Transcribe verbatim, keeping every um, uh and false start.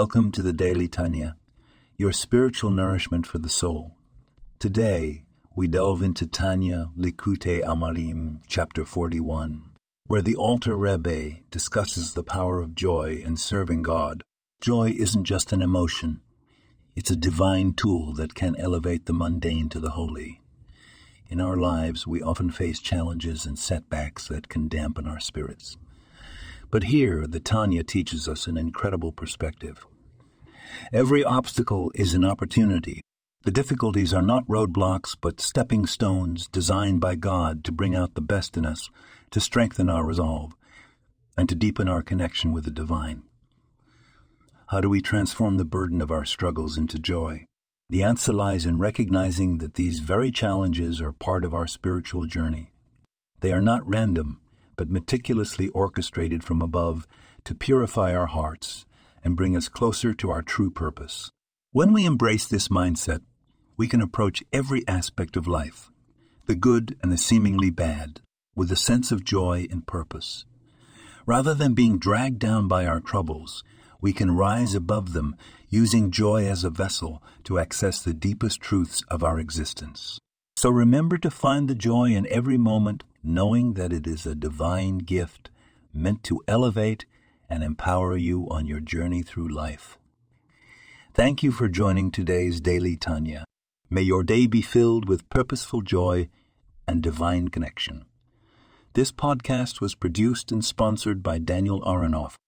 Welcome to the Daily Tanya, your spiritual nourishment for the soul. Today, we delve into Tanya Likutei Amarim, chapter forty-one, where the Alter Rebbe discusses the power of joy in serving God. Joy isn't just an emotion. It's a divine tool that can elevate the mundane to the holy. In our lives, we often face challenges and setbacks that can dampen our spirits. But here, the Tanya teaches us an incredible perspective. Every obstacle is an opportunity. The difficulties are not roadblocks, but stepping stones designed by God to bring out the best in us, to strengthen our resolve, and to deepen our connection with the divine. How do we transform the burden of our struggles into joy? The answer lies in recognizing that these very challenges are part of our spiritual journey. They are not random, but meticulously orchestrated from above to purify our hearts and bring us closer to our true purpose. When we embrace this mindset, we can approach every aspect of life, the good and the seemingly bad, with a sense of joy and purpose. Rather than being dragged down by our troubles, we can rise above them, using joy as a vessel to access the deepest truths of our existence. So remember to find the joy in every moment, knowing that it is a divine gift meant to elevate and empower you on your journey through life. Thank you for joining today's Daily Tanya. May your day be filled with purposeful joy and divine connection. This podcast was produced and sponsored by Daniel Aronoff